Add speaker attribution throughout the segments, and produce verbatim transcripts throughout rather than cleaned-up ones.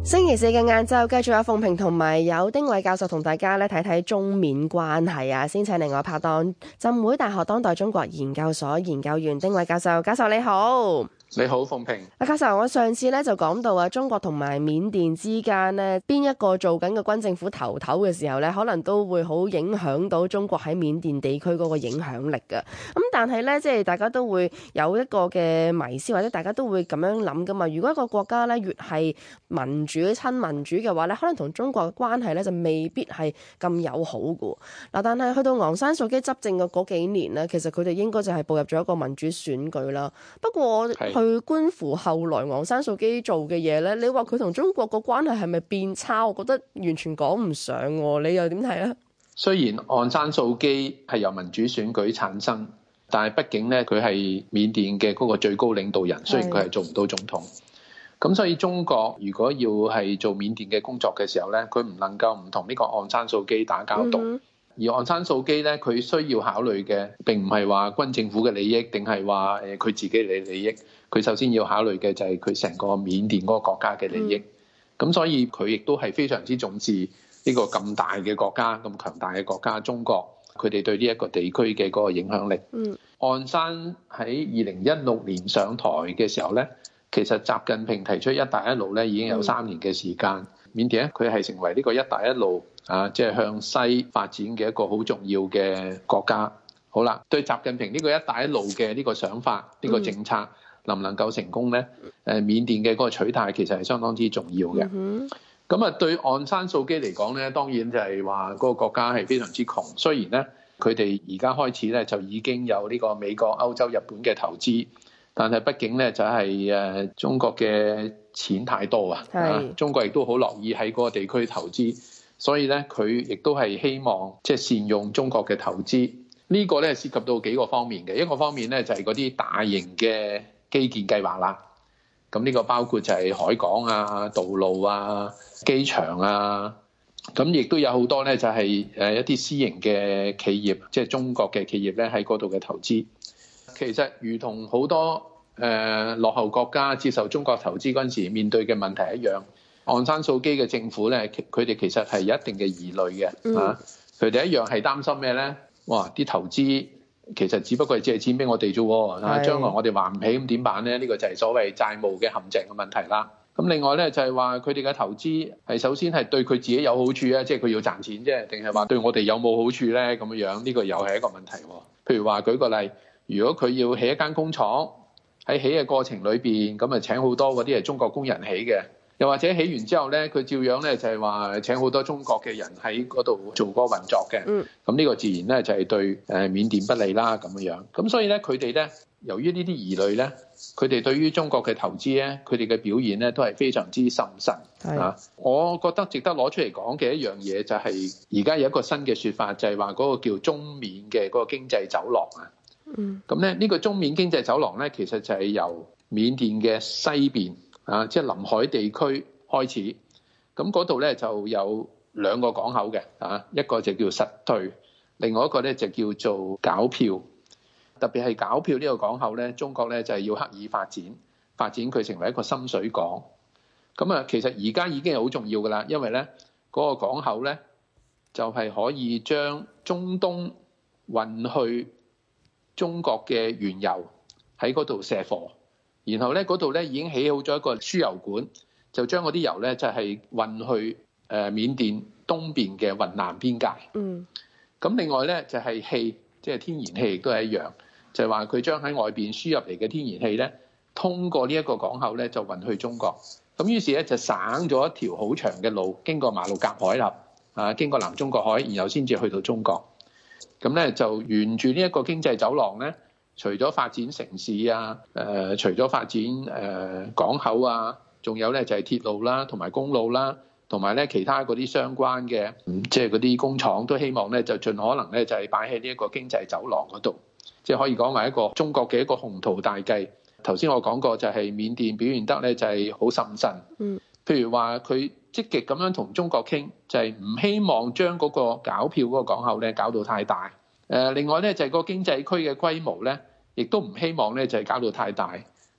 Speaker 1: 星期四嘅晏晝，繼續有鳳萍同埋有丁偉教授同大家咧睇睇中緬關係啊！先請另外拍檔浸會大學當代中國研究所研究員丁偉教授，教授你好。
Speaker 2: 你好，鳳萍。
Speaker 1: 阿教授，我上次咧就講到啊，中國同埋緬甸之間呢，邊一個做緊嘅軍政府頭頭嘅時候咧，可能都會好影響到中國喺緬甸地區嗰個影響力㗎。咁但係咧，即係大家都會有一個嘅迷思，或者大家都會咁樣諗噶嘛。如果一個國家咧越係民主、親民主嘅話咧，可能同中國嘅關係咧就未必係咁友好㗎。嗱，但係去到昂山素姬執政嘅嗰幾年呢，其實佢哋應該就係步入咗一個民主選舉啦。不過去觀乎後來昂山素姬做嘅嘢咧，你話佢同中國個關係係咪變差？我覺得完全講唔上喎，你又點睇啊？
Speaker 2: 雖然昂山素姬係由民主選舉產生，但係畢竟咧佢係緬甸嘅嗰個最高領導人，雖然佢係做唔到總統。咁所以中國如果要係做緬甸嘅工作嘅時候咧，佢唔能夠唔同呢個昂山素姬打交道。嗯、而昂山素姬咧，佢需要考慮嘅並唔係話軍政府嘅利益，定係話誒佢自己嘅利益。佢首先要考慮嘅就係佢成個緬甸嗰個國家嘅利益，咁、嗯、所以佢亦都係非常之重視呢個咁大嘅國家、咁強大嘅國家中國，佢哋對呢一個地區嘅嗰個影響力。嗯，昂山喺二零一六年上台嘅時候咧，其實習近平提出一帶一路咧已經有三年嘅時間，嗯、緬甸咧佢係成為呢個一帶一路啊，即係向西發展嘅一個好重要嘅國家。好啦，對習近平呢個一帶一路嘅呢個想法、呢個政策，嗯能唔能夠成功咧？誒，緬甸嘅嗰個取態其實係相當之重要嘅。咁啊、mm，hmm. 對昂山素姬嚟講咧，當然就係話嗰個國家係非常之窮。雖然咧，佢哋而家開始咧就已經有呢個美國、歐洲、日本嘅投資，但係畢竟咧就係誒中國嘅錢太多啊。係、mm hmm. 中國亦都好樂意喺嗰個地區投資，所以咧佢亦都係希望即係善用中國嘅投資。呢個咧涉及到幾個方面嘅，一個方面咧就係嗰啲大型嘅基建計劃啦，咁呢個包括就係海港啊、道路啊、機場啊，咁亦都有好多咧就係誒一啲私營嘅企業，即係中國嘅企業咧喺嗰度嘅投資。其實如同好多誒落後國家接受中國投資嗰陣時面對嘅問題一樣，昂山素姬嘅政府咧，佢哋其實係有一定嘅疑慮嘅，啊，佢哋一樣係擔心咩咧？哇！啲投資其實只不過係借錢俾我哋啫喎，啊，將來我哋還唔起咁點辦咧？呢個就係所謂債務嘅陷阱嘅問題啦。咁另外咧就係話佢哋嘅投資係首先係對佢自己有好處啊，即係佢要賺錢啫，定係話對我哋有冇好處咧？咁樣樣呢個又係一個問題喎。譬如話舉個例，如果佢要起一間工廠，喺起嘅過程裏邊，咁啊請好多嗰啲係中國工人起嘅。又或者起完之後咧，佢照樣咧就係話請好多中國嘅人喺嗰度做嗰個運作嘅。嗯，咁呢個自然咧就係對誒緬甸不利啦咁樣樣。咁所以咧佢哋咧由於呢啲疑慮咧，佢哋對於中國嘅投資咧，佢哋嘅表現咧都係非常之審慎。係啊，我覺得值得攞出嚟講嘅一樣嘢就係而家有一個新嘅說法，就係話嗰個叫中緬嘅嗰個經濟走廊啊。嗯，咁咧呢個中緬經濟走廊咧，其實就係由緬甸嘅西邊。啊，即係臨海地區開始，咁嗰度咧就有兩個港口嘅，啊，一個就叫實兌，另外一個咧就叫做皎漂。特別係皎漂呢個港口咧，中國咧就係要刻意發展，發展佢成為一個深水港。咁啊，其實而家已經係好重要噶啦，因為咧嗰個港口咧就係可以將中東運去中國嘅原油喺嗰度卸貨。然後咧，嗰度咧已經起好咗一個輸油管，就將嗰啲油咧就係運去誒緬甸東邊嘅雲南邊界。嗯。咁另外咧就係氣，即係天然氣亦都係一樣，就係話佢將喺外邊輸入嚟嘅天然氣咧，通過呢一個港口咧就運去中國。咁於是咧就省咗一條好長嘅路，經過馬六甲海峽啊，經過南中國海，然後先至去到中國。咁咧就沿住呢一個經濟走廊咧。除咗發展城市啊，誒、呃，除咗發展誒、呃、港口啊，仲有咧就係、是、鐵路啦，同埋公路啦，同埋咧其他嗰啲相關嘅，即係嗰啲工廠都希望咧就盡可能咧就係擺喺呢一個經濟走廊嗰度，即、就、係、是、可以講為一個中國嘅一個宏圖大計。頭先我講過就係緬甸表現得咧就係好審慎，嗯，譬如話佢積極咁樣同中國傾，就係、是、唔希望將嗰個皎漂嗰個港口咧搞到太大。誒，另外咧就係個經濟區嘅規模咧，亦都唔希望咧就係搞到太大。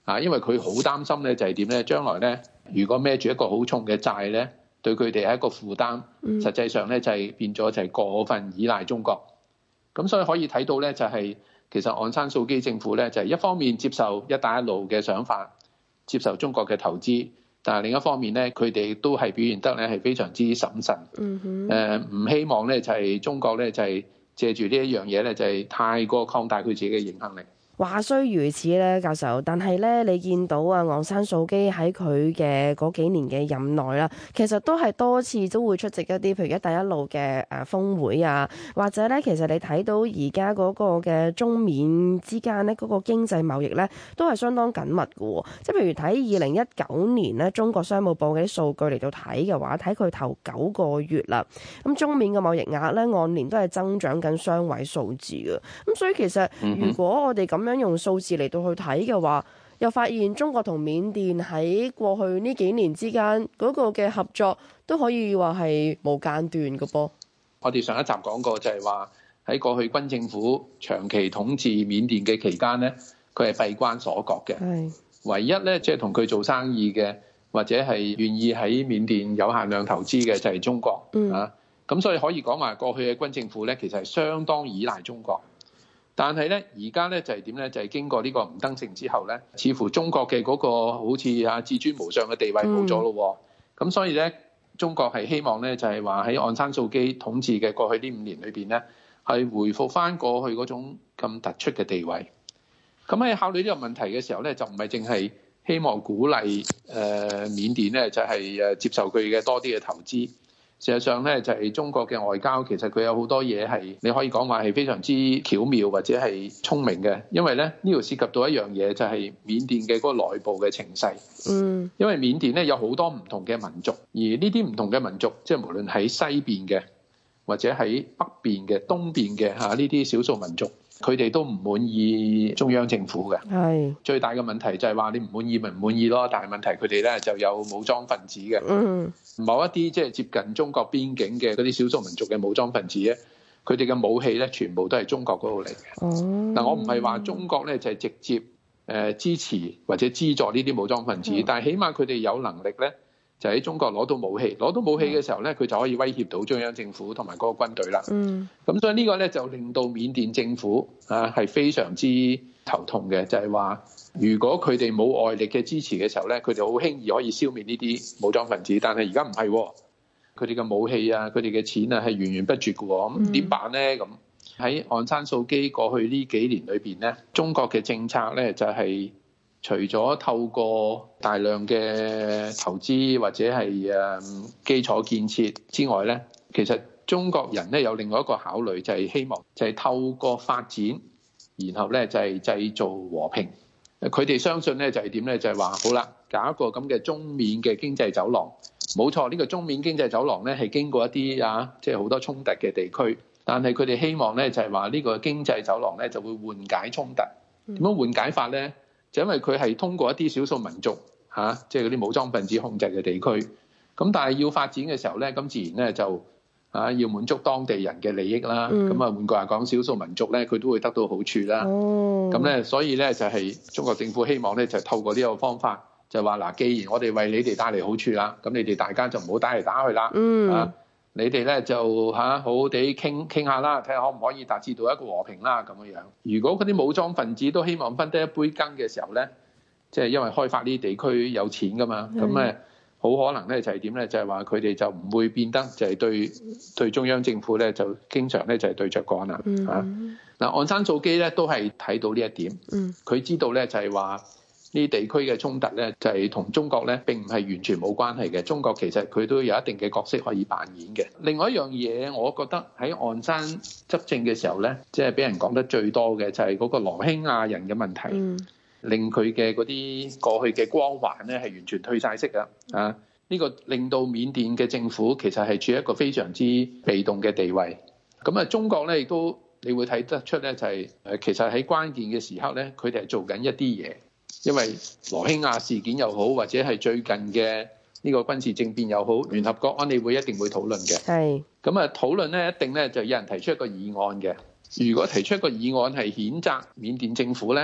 Speaker 2: 啊，因為佢好擔心咧就係點咧，將來咧如果孭住一個好重嘅債咧，對佢哋係一個負擔，實際上咧就係變咗就係過分依賴中國。咁所以可以睇到咧就係其實昂山素基政府咧就係一方面接受一帶一路嘅想法，接受中國嘅投資，但係另一方面咧佢哋都係表現得咧係非常之審慎。
Speaker 1: 嗯哼。
Speaker 2: 誒唔希望咧就係中國咧就係借住呢一樣嘢咧就係太過擴大佢自己嘅影響力。
Speaker 1: 話雖如此咧，教授，但係咧，你見到啊，昂山素基喺佢嘅嗰幾年嘅任內啦，其實都係多次都會出席一啲，譬如一帶一路嘅誒峰會啊，或者咧，其實你睇到而家嗰個嘅中緬之間咧，嗰個經濟貿易咧，都係相當緊密嘅。即係譬如睇二零一九年咧，中國商務部嘅啲數據嚟到睇嘅話，睇佢頭九個月啦，咁中緬嘅貿易額咧按年都係增長緊雙位數字嘅。咁所以其實如果我哋咁咁樣用數字嚟到去睇嘅話，又發現中國同緬甸喺過去呢幾年之間嗰個嘅合作都可以話係無間斷嘅噃。
Speaker 2: 我哋上一集講過就係話喺過去軍政府長期統治緬甸嘅期間咧，佢係閉關鎖國嘅。係唯一咧，即係同佢做生意嘅或者係願意喺緬甸有限量投資嘅就係中國。嗯啊，咁所以可以講話過去嘅軍政府咧，其實係相當依賴中國。但係咧，而家咧就係點咧？就係、是、經過呢個吳登盛之後咧，似乎中國嘅嗰個好似啊至尊無上嘅地位冇咗咯。咁、嗯、所以咧，中國係希望咧，就係話喺昂山素基統治嘅過去呢五年裏邊咧，係回復翻過去嗰種咁突出嘅地位。咁喺考慮呢個問題嘅時候咧，就唔係淨係希望鼓勵誒、呃、緬甸咧，就係、是、誒接受佢嘅多啲嘅投資。事實上咧，就係中國嘅外交，其實佢有好多嘢係你可以講話係非常之巧妙或者係聰明嘅，因為咧呢度涉及到一樣嘢，就係緬甸嘅嗰個內部嘅情勢。嗯，因為緬甸咧有好多唔同嘅民族，而呢啲唔同嘅民族，即係無論喺西邊嘅，或者喺北邊嘅、東邊嘅嚇呢啲少數民族，佢哋都唔滿意中央政府嘅。係最大嘅問題就係話你唔滿意咪唔滿意咯，但係問題佢哋咧就有武裝分子嘅。嗯。某一啲即係接近中國邊境嘅嗰啲少數民族嘅武裝分子咧，佢哋嘅武器咧全部都係中國嗰度嚟嘅。哦，嗱我唔係話中國咧就係直接誒支持或者資助呢啲武裝分子，嗯、但係起碼佢哋有能力咧，就喺中國攞到武器，攞到武器嘅時候咧，佢就可以威脅到中央政府同埋嗰個軍隊啦。嗯，咁所以呢個咧就令到緬甸政府啊係非常之頭痛嘅，就係話，如果佢哋冇外力嘅支持嘅時候咧，佢哋好輕易可以消滅呢啲武裝分子。但係而家唔係，佢哋嘅武器啊，佢哋嘅錢啊係源源不絕嘅。咁點辦咧？咁喺昂山素基過去呢幾年裏邊咧，中國嘅政策咧就係除咗透過大量嘅投資或者係誒基礎建設之外咧，其實中國人咧有另外一個考慮，就係希望就係透過發展，然後咧就係製造和平。佢哋相信咧就係點咧，就係話好啦，搞一個咁嘅中緬嘅經濟走廊。冇錯，呢個中緬經濟走廊咧係經過一啲啊，即係好多衝突嘅地區。但係佢哋希望咧就係話呢個經濟走廊咧就會緩解衝突。點樣緩解法咧？就因為佢係通過一啲少數民族嚇，即係嗰啲武裝分子控制嘅地區。咁但係要發展嘅時候咧，咁自然咧就啊要滿足當地人嘅利益啦。咁啊換句話講，少數民族咧佢都會得到好處啦。咁咧所以咧就係中國政府希望咧就透過呢個方法，就話嗱，既然我哋為你哋帶嚟好處啦，咁你哋大家就唔好打嚟打去啦。嗯。啊，你哋咧就嚇好好地傾傾下啦，睇下可唔可以達至到一個和平啦咁樣樣。如果嗰啲武裝分子都希望分得一杯羹嘅時候咧，即係因為開發呢啲地區有錢噶嘛，咁誒好可能咧就係點咧，就係話佢哋就唔會變得就係對對中央政府咧就經常咧就係對着幹啦嚇。嗱，昂山素基咧都係睇到呢一點，佢知道咧就係話呢地區嘅衝突咧就係同中國咧並唔係完全冇關係嘅，中國其實佢都有一定嘅角色可以扮演嘅。另外一樣嘢，我覺得喺昂山執政嘅時候咧，即係俾人講得最多嘅就係嗰個羅興亞人嘅問題。嗯，令佢嘅嗰啲過去嘅光環咧係完全褪晒色啊！啊，呢個令到緬甸嘅政府其實係處於一個非常之被動嘅地位。咁啊，中國咧亦都你會睇得出咧，就係誒其實喺關鍵嘅時刻咧，佢哋係做緊一啲嘢。因為羅興亞事件又好，或者係最近嘅呢個軍事政變又好，聯合國安理會一定會討論嘅。係咁啊，討論咧一定咧就有人提出一個議案嘅。如果提出一個議案係譴責緬甸政府咧，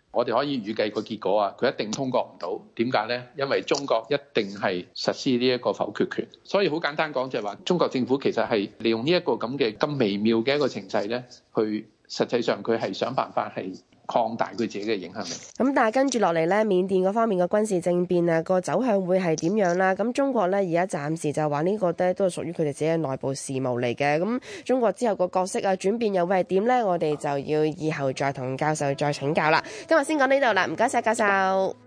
Speaker 2: 我哋可以預計個結果啊，佢一定通過唔到。點解呢？因為中國一定係實施呢一個否決權，所以好簡單講就係話，中國政府其實係利用呢一個咁嘅咁微妙嘅一個情勢咧，去實際上佢係想辦法係擴大佢自己嘅影響力。
Speaker 1: 咁但係跟住落嚟咧，緬甸嗰方面嘅軍事政變啊，個走向會係點樣啦？咁中國咧而家暫時就話呢個咧都係屬於佢哋自己嘅內部事務嚟嘅。咁中國之後個角色啊轉變又會係點咧？我哋就要以後再同教授再請教啦。今日先講呢度啦，唔該晒教授。